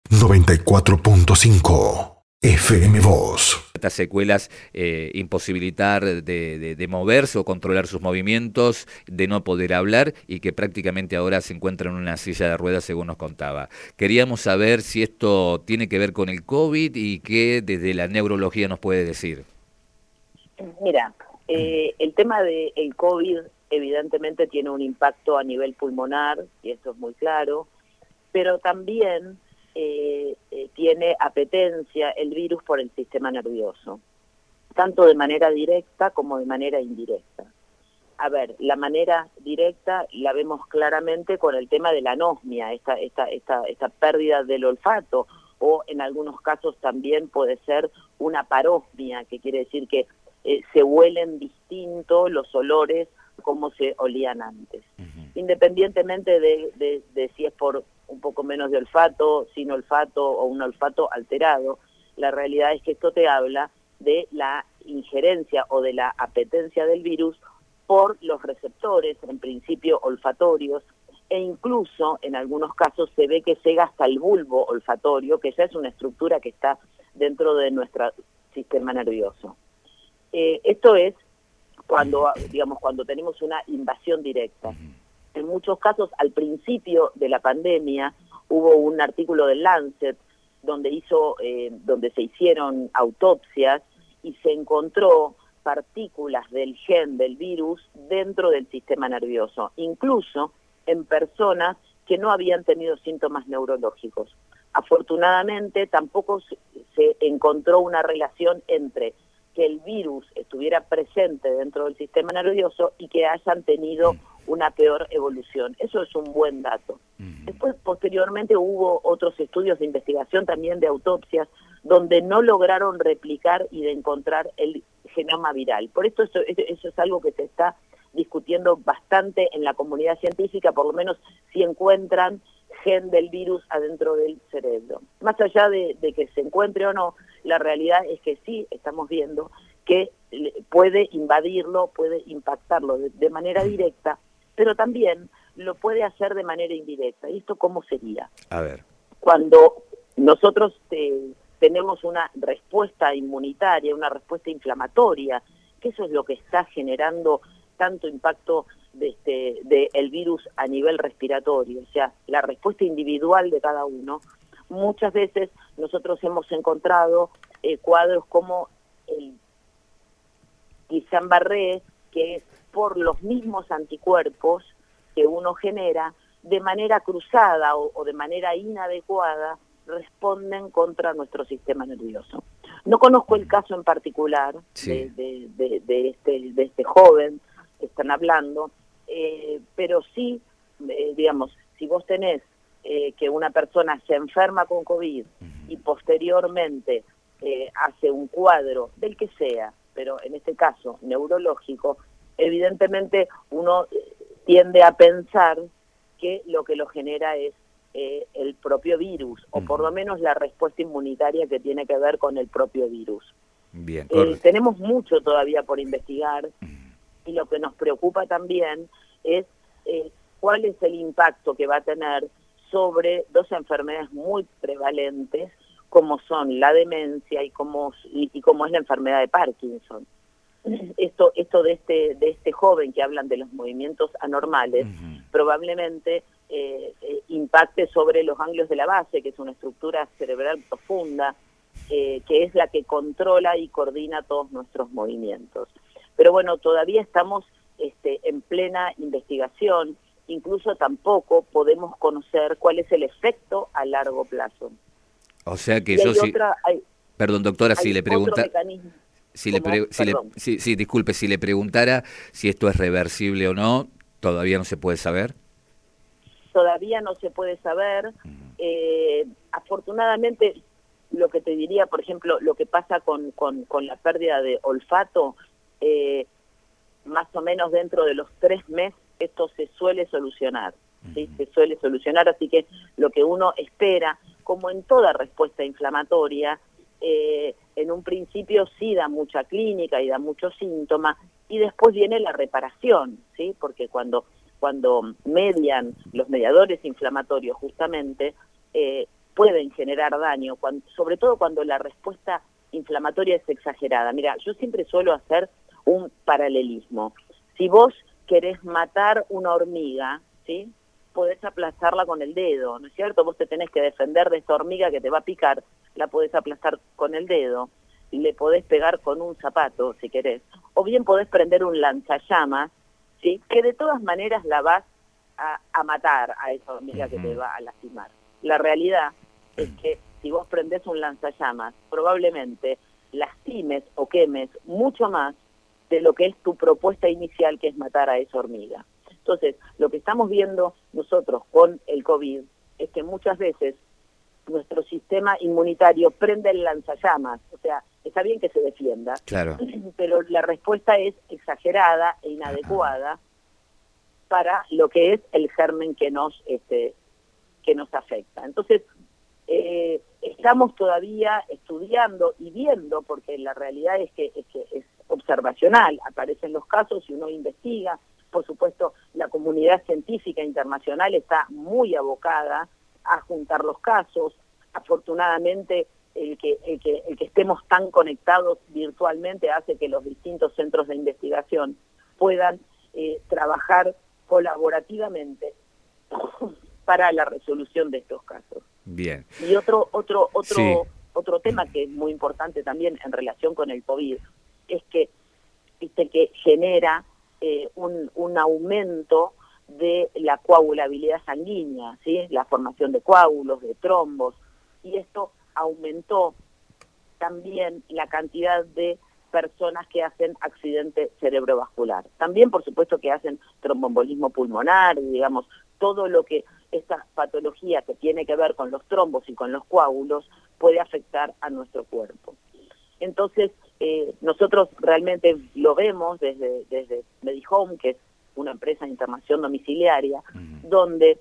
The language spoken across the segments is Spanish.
94.5 FM Voz. Estas secuelas, imposibilitar de moverse o controlar sus movimientos, de no poder hablar y que prácticamente ahora se encuentra en una silla de ruedas, según nos contaba. Queríamos saber si esto tiene que ver con el COVID y qué desde la neurología nos puede decir. Mira, el tema del COVID evidentemente tiene un impacto a nivel pulmonar, y esto es muy claro, pero también tiene apetencia el virus por el sistema nervioso, tanto de manera directa como de manera indirecta. A ver, la manera directa la vemos claramente con el tema de la anosmia, esta pérdida del olfato, o en algunos casos también puede ser una parosmia, que quiere decir que se huelen distintos los olores como se olían antes. Independientemente de si es por un poco menos de olfato, sin olfato o un olfato alterado, la realidad es que esto te habla de la injerencia o de la apetencia del virus por los receptores, en principio olfatorios, e incluso en algunos casos se ve que llega hasta el bulbo olfatorio, que ya es una estructura que está dentro de nuestro sistema nervioso. Esto es cuando tenemos una invasión directa. En muchos casos, al principio de la pandemia, hubo un artículo del Lancet donde se hicieron autopsias y se encontró partículas del gen del virus dentro del sistema nervioso, incluso en personas que no habían tenido síntomas neurológicos. Afortunadamente, tampoco se encontró una relación entre que el virus estuviera presente dentro del sistema nervioso y que hayan tenido una peor evolución. Eso es un buen dato. Después, posteriormente, hubo otros estudios de investigación también de autopsias donde no lograron replicar y de encontrar el genoma viral. Por eso es algo que se está discutiendo bastante en la comunidad científica, por lo menos si encuentran gen del virus adentro del cerebro. Más allá de que se encuentre o no, la realidad es que sí estamos viendo que puede invadirlo, puede impactarlo de manera directa, pero también lo puede hacer de manera indirecta. ¿Y esto cómo sería? A ver. Cuando nosotros tenemos una respuesta inmunitaria, una respuesta inflamatoria, que eso es lo que está generando tanto impacto de el virus a nivel respiratorio, o sea, la respuesta individual de cada uno. Muchas veces nosotros hemos encontrado cuadros como el Guillain-Barré, que es por los mismos anticuerpos que uno genera, de manera cruzada o de manera inadecuada, responden contra nuestro sistema nervioso. No conozco el caso en particular de este joven que están hablando, pero sí, si vos tenés que una persona se enferma con COVID y posteriormente hace un cuadro del que sea, pero en este caso neurológico, evidentemente uno tiende a pensar que lo que lo genera es el propio virus, o por lo menos la respuesta inmunitaria que tiene que ver con el propio virus. Bien, tenemos mucho todavía por investigar, y lo que nos preocupa también es cuál es el impacto que va a tener sobre dos enfermedades muy prevalentes, como son la demencia y como es la enfermedad de Parkinson. Esto de este joven que hablan de los movimientos anormales, probablemente impacte sobre los ganglios de la base, que es una estructura cerebral profunda, que es la que controla y coordina todos nuestros movimientos. Pero bueno, todavía estamos en plena investigación, incluso tampoco podemos conocer cuál es el efecto a largo plazo. O sea que perdón, doctora, si le pregunta... disculpe, si le preguntara si esto es reversible o no, ¿todavía no se puede saber? Todavía no se puede saber. Afortunadamente, lo que te diría, por ejemplo, lo que pasa con la pérdida de olfato, más o menos dentro de los 3 meses, esto se suele solucionar. ¿Sí? Se suele solucionar, así que lo que uno espera, como en toda respuesta inflamatoria, en un principio sí da mucha clínica y da muchos síntomas, y después viene la reparación, ¿sí? Porque cuando median los mediadores inflamatorios justamente, pueden generar daño, sobre todo cuando la respuesta inflamatoria es exagerada. Mira, yo siempre suelo hacer un paralelismo. Si vos querés matar una hormiga, ¿sí?, podés aplastarla con el dedo, ¿no es cierto? Vos te tenés que defender de esta hormiga que te va a picar, la podés aplastar con el dedo, le podés pegar con un zapato, si querés, o bien podés prender un lanzallamas, ¿sí?, que de todas maneras la vas a matar a esa hormiga que te va a lastimar. La realidad es que si vos prendés un lanzallamas, probablemente lastimes o quemes mucho más de lo que es tu propuesta inicial, que es matar a esa hormiga. Entonces, lo que estamos viendo nosotros con el COVID es que muchas veces nuestro sistema inmunitario prende el lanzallamas, o sea, está bien que se defienda, Claro. pero la respuesta es exagerada e inadecuada para lo que es el germen que nos afecta. Entonces, estamos todavía estudiando y viendo, porque la realidad es que es observacional, aparecen los casos y uno investiga. Por supuesto, la comunidad científica internacional está muy abocada a juntar los casos. Afortunadamente, el que estemos tan conectados virtualmente hace que los distintos centros de investigación puedan trabajar colaborativamente para la resolución de estos casos. Bien. Y otro Sí. tema que es muy importante también en relación con el COVID es que, viste, que genera un aumento de la coagulabilidad sanguínea, ¿sí?, la formación de coágulos, de trombos, y esto aumentó también la cantidad de personas que hacen accidente cerebrovascular. También, por supuesto, que hacen tromboembolismo pulmonar, digamos, todo lo que esta patología que tiene que ver con los trombos y con los coágulos puede afectar a nuestro cuerpo. Entonces, nosotros realmente lo vemos desde Medihome, que es una empresa de internación domiciliaria, donde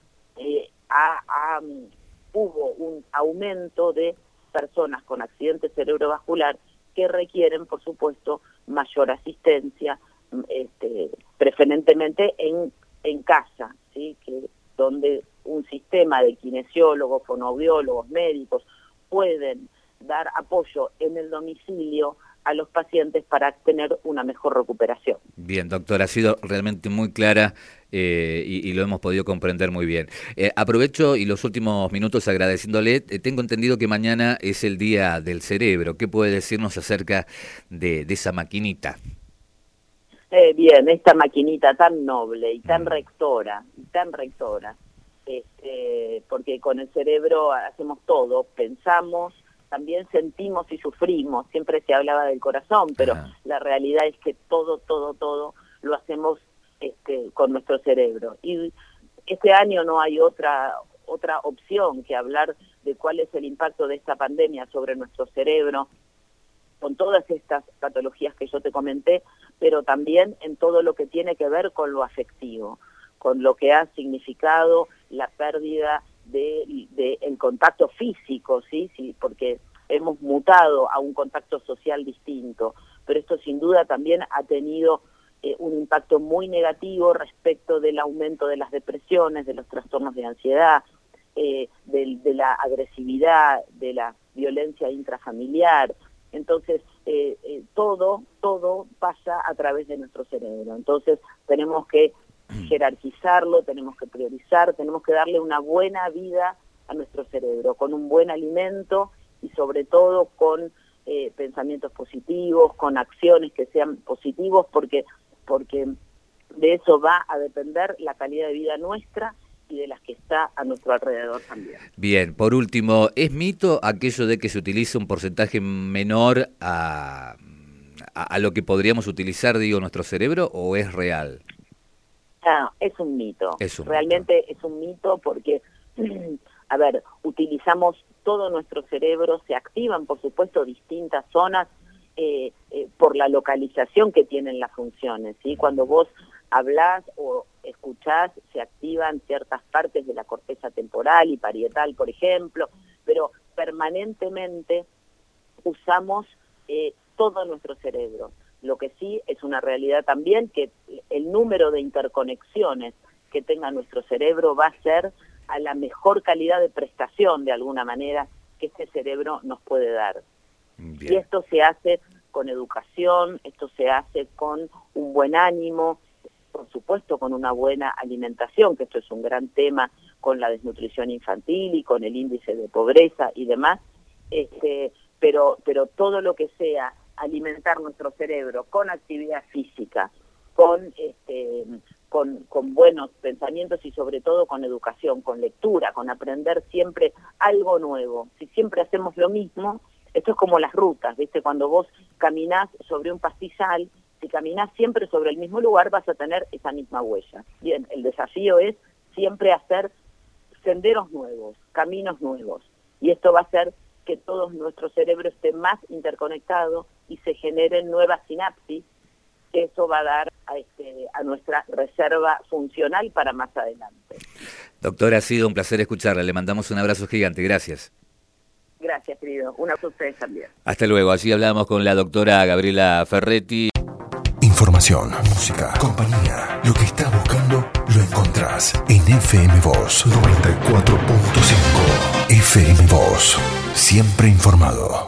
hubo un aumento de personas con accidente cerebrovascular que requieren, por supuesto, mayor asistencia, preferentemente en casa, ¿sí?, donde un sistema de kinesiólogos, fonoaudiólogos, médicos pueden dar apoyo en el domicilio a los pacientes para tener una mejor recuperación. Bien, doctor, ha sido realmente muy clara y lo hemos podido comprender muy bien. Aprovecho y los últimos minutos agradeciéndole. Tengo entendido que mañana es el Día del Cerebro. ¿Qué puede decirnos acerca de esa maquinita? Bien, esta maquinita tan noble y tan rectora, porque con el cerebro hacemos todo, pensamos, también sentimos y sufrimos. Siempre se hablaba del corazón, pero la realidad es que todo lo hacemos con nuestro cerebro. Y este año no hay otra opción que hablar de cuál es el impacto de esta pandemia sobre nuestro cerebro, con todas estas patologías que yo te comenté, pero también en todo lo que tiene que ver con lo afectivo, con lo que ha significado la pérdida el contacto físico, ¿sí? Porque hemos mutado a un contacto social distinto, pero esto sin duda también ha tenido un impacto muy negativo respecto del aumento de las depresiones, de los trastornos de ansiedad, de la agresividad, de la violencia intrafamiliar. Entonces, todo pasa a través de nuestro cerebro. Entonces, tenemos que jerarquizarlo, tenemos que priorizar, tenemos que darle una buena vida a nuestro cerebro, con un buen alimento y sobre todo con pensamientos positivos, con acciones que sean positivos, porque de eso va a depender la calidad de vida nuestra y de las que está a nuestro alrededor también. Bien, por último, ¿es mito aquello de que se utiliza un porcentaje menor a lo que podríamos utilizar, digo, nuestro cerebro, o es real? Es un mito. Realmente mito. Es un mito porque, a ver, utilizamos todo nuestro cerebro, se activan, por supuesto, distintas zonas por la localización que tienen las funciones, ¿sí? Cuando vos hablás o escuchás, se activan ciertas partes de la corteza temporal y parietal, por ejemplo, pero permanentemente usamos todo nuestro cerebro. Lo que sí es una realidad también que el número de interconexiones que tenga nuestro cerebro va a ser a la mejor calidad de prestación, de alguna manera, que este cerebro nos puede dar. Bien. Y esto se hace con educación, esto se hace con un buen ánimo, por supuesto con una buena alimentación, que esto es un gran tema con la desnutrición infantil y con el índice de pobreza y demás, pero todo lo que sea alimentar nuestro cerebro con actividad física, con buenos pensamientos y sobre todo con educación, con lectura, con aprender siempre algo nuevo. Si siempre hacemos lo mismo, esto es como las rutas, ¿viste? Cuando vos caminás sobre un pastizal, si caminás siempre sobre el mismo lugar vas a tener esa misma huella. Bien, el desafío es siempre hacer senderos nuevos, caminos nuevos, y esto va a hacer que todo nuestro cerebro esté más interconectado y se generen nuevas sinapsis, que eso va a dar a nuestra reserva funcional para más adelante. Doctora, ha sido un placer escucharla. Le mandamos un abrazo gigante. Gracias. Gracias, querido. Un abrazo a ustedes también. Hasta luego. Allí hablamos con la doctora Gabriela Ferretti. Información, música, compañía. Lo que estás buscando lo encontrás en FM Voz 94.5. FM Voz. Siempre informado.